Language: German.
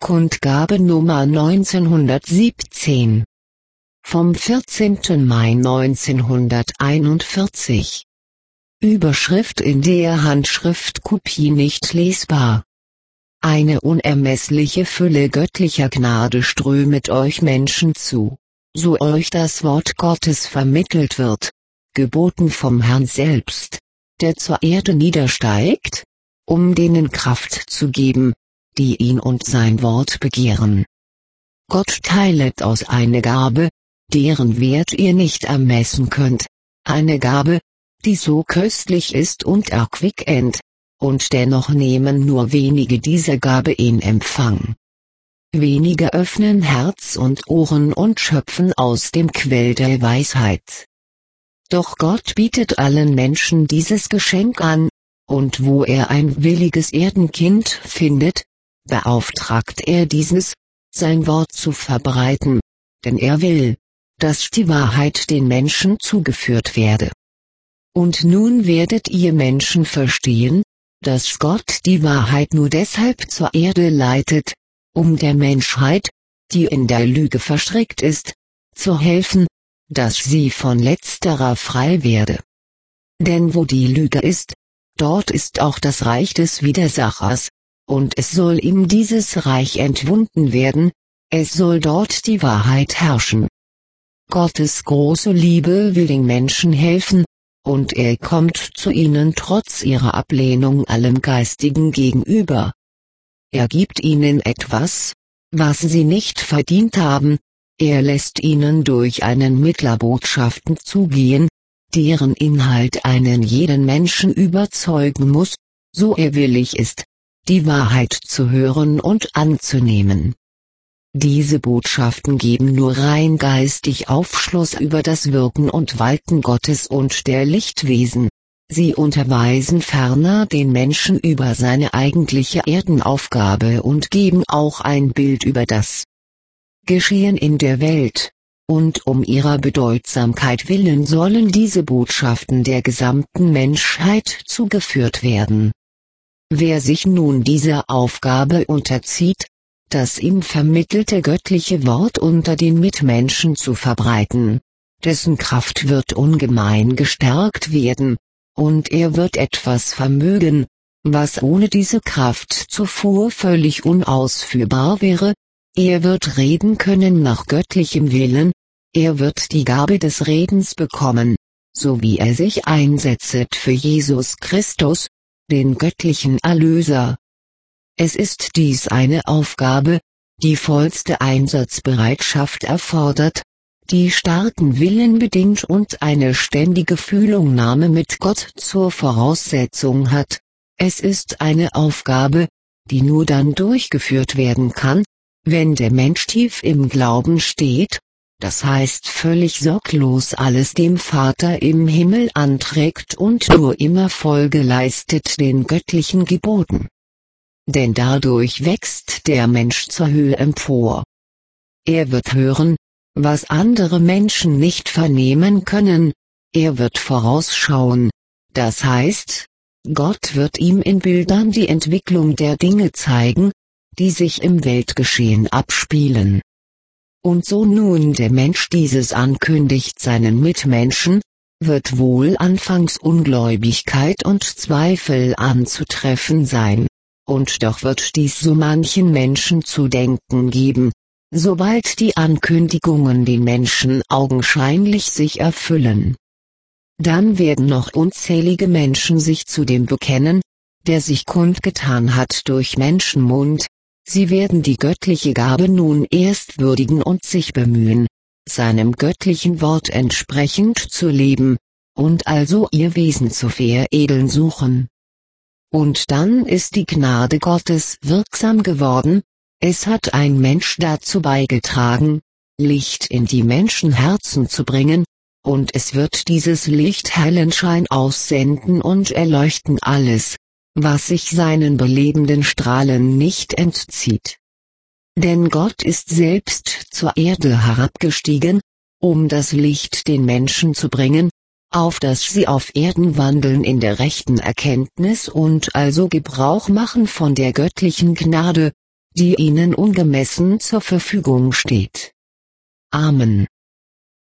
Kundgabe Nummer 1917. Vom 14. Mai 1941. Überschrift in der Handschriftkopie nicht lesbar. Eine unermessliche Fülle göttlicher Gnade strömet euch Menschen zu, so euch das Wort Gottes vermittelt wird, geboten vom Herrn selbst, der zur Erde niedersteigt, um denen Kraft zu geben, die ihn und sein Wort begehren. Gott teilet aus eine Gabe, deren Wert ihr nicht ermessen könnt, eine Gabe, die so köstlich ist und erquickend, und dennoch nehmen nur wenige diese Gabe in Empfang. Wenige öffnen Herz und Ohren und schöpfen aus dem Quell der Weisheit. Doch Gott bietet allen Menschen dieses Geschenk an, und wo er ein williges Erdenkind findet, beauftragt er dieses, sein Wort zu verbreiten, denn er will, dass die Wahrheit den Menschen zugeführt werde. Und nun werdet ihr Menschen verstehen, dass Gott die Wahrheit nur deshalb zur Erde leitet, um der Menschheit, die in der Lüge verstrickt ist, zu helfen, dass sie von letzterer frei werde. Denn wo die Lüge ist, dort ist auch das Reich des Widersachers, und es soll ihm dieses Reich entwunden werden, es soll dort die Wahrheit herrschen. Gottes große Liebe will den Menschen helfen, und er kommt zu ihnen trotz ihrer Ablehnung allem Geistigen gegenüber. Er gibt ihnen etwas, was sie nicht verdient haben, er lässt ihnen durch einen Mittler Botschaften zugehen, deren Inhalt einen jeden Menschen überzeugen muss, so er willig ist, die Wahrheit zu hören und anzunehmen. Diese Botschaften geben nur rein geistig Aufschluss über das Wirken und Walten Gottes und der Lichtwesen. Sie unterweisen ferner den Menschen über seine eigentliche Erdenaufgabe und geben auch ein Bild über das Geschehen in der Welt, und um ihrer Bedeutsamkeit willen sollen diese Botschaften der gesamten Menschheit zugeführt werden. Wer sich nun dieser Aufgabe unterzieht, das ihm vermittelte göttliche Wort unter den Mitmenschen zu verbreiten, dessen Kraft wird ungemein gestärkt werden, und er wird etwas vermögen, was ohne diese Kraft zuvor völlig unausführbar wäre, er wird reden können nach göttlichem Willen, er wird die Gabe des Redens bekommen, so wie er sich einsetzet für Jesus Christus, den göttlichen Erlöser. Es ist dies eine Aufgabe, die vollste Einsatzbereitschaft erfordert, die starken Willen bedingt und eine ständige Fühlungnahme mit Gott zur Voraussetzung hat. Es ist eine Aufgabe, die nur dann durchgeführt werden kann, wenn der Mensch tief im Glauben steht, das heißt völlig sorglos alles dem Vater im Himmel anträgt und nur immer Folge leistet den göttlichen Geboten. Denn dadurch wächst der Mensch zur Höhe empor. Er wird hören, was andere Menschen nicht vernehmen können, er wird vorausschauen, das heißt, Gott wird ihm in Bildern die Entwicklung der Dinge zeigen, die sich im Weltgeschehen abspielen. Und so nun der Mensch dieses ankündigt seinen Mitmenschen, wird wohl anfangs Ungläubigkeit und Zweifel anzutreffen sein, und doch wird dies so manchen Menschen zu denken geben, sobald die Ankündigungen den Menschen augenscheinlich sich erfüllen. Dann werden noch unzählige Menschen sich zu dem bekennen, der sich kundgetan hat durch Menschenmund, sie werden die göttliche Gabe nun erst würdigen und sich bemühen, seinem göttlichen Wort entsprechend zu leben, und also ihr Wesen zu veredeln suchen. Und dann ist die Gnade Gottes wirksam geworden, es hat ein Mensch dazu beigetragen, Licht in die Menschenherzen zu bringen, und es wird dieses Licht hellen Schein aussenden und erleuchten alles, was sich seinen belebenden Strahlen nicht entzieht. Denn Gott ist selbst zur Erde herabgestiegen, um das Licht den Menschen zu bringen, auf dass sie auf Erden wandeln in der rechten Erkenntnis und also Gebrauch machen von der göttlichen Gnade, die ihnen ungemessen zur Verfügung steht. Amen.